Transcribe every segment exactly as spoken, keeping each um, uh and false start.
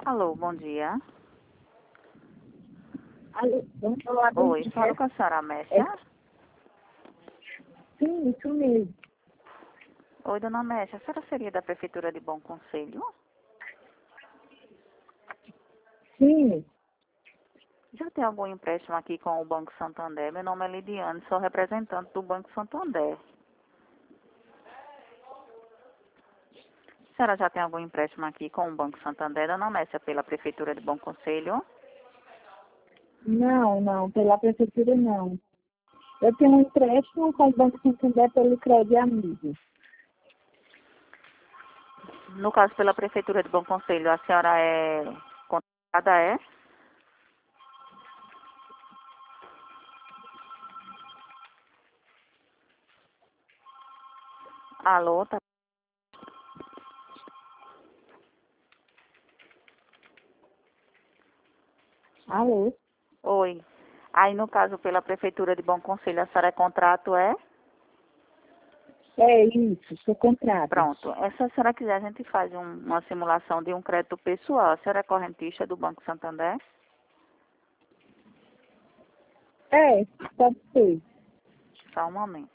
Alô, bom dia. Alô, vamos falar do Oi, falo com a senhora Messia. É. Sim, isso mesmo. Oi, dona Messia, a senhora seria da Prefeitura de Bom Conselho? Sim, Já tem algum empréstimo aqui com o Banco Santander? Meu nome é Lidiane, sou representante do Banco Santander. A senhora já tem algum empréstimo aqui com o Banco Santander, dona Messia, pela Prefeitura de Bom Conselho? não, não, pela prefeitura não. Eu tenho um empréstimo com o Banco Santander pelo Crédito Amigo. No caso, pela Prefeitura de Bom Conselho, a senhora é contratada, é? Alô, tá? Alô? Oi. Aí, no caso, pela Prefeitura de Bom Conselho, a senhora é contrato, é? É isso, sou contrato. Pronto. É, se a senhora quiser, a gente faz um- uma simulação de um crédito pessoal. A senhora é correntista do Banco Santander? É, pode ser. Só um momento.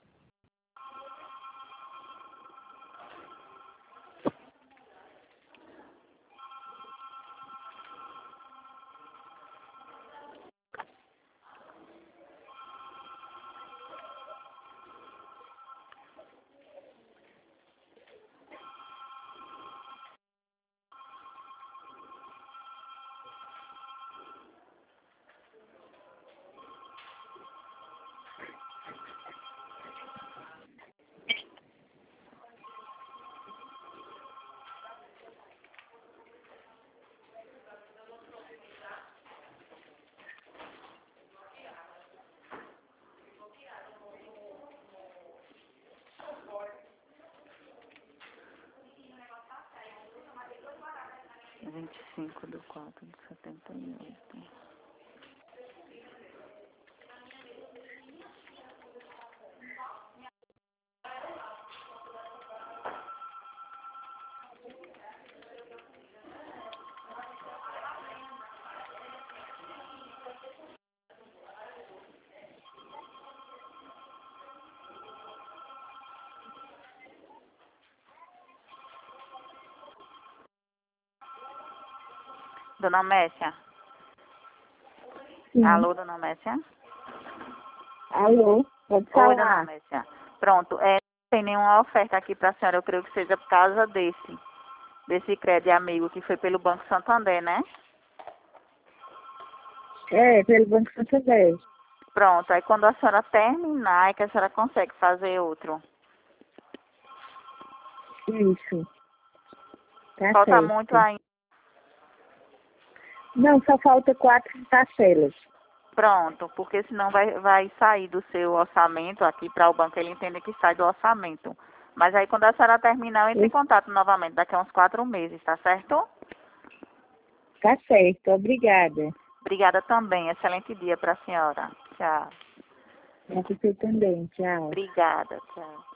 vinte e cinco de quatro de setenta e oito. Dona Messia? Sim. Alô, dona Messia? Alô? Pode Oi, dona falar. Messia. Pronto. É, não tem nenhuma oferta aqui para a senhora. Eu creio que seja por causa desse. Desse crédito amigo que foi pelo Banco Santander, né? É, pelo Banco Santander. Pronto. Aí quando a senhora terminar, é que a senhora consegue fazer outro. Isso. Tá Falta certo. muito ainda. Não, só falta quatro parcelas. Pronto, porque senão vai, vai sair do seu orçamento aqui para o banco, ele entende que sai do orçamento. Mas aí quando a senhora terminar, eu entro em contato novamente, daqui a uns quatro meses, tá certo? Tá certo, obrigada. Obrigada também, excelente dia para a senhora. Tchau. Para você também, tchau. Obrigada, tchau.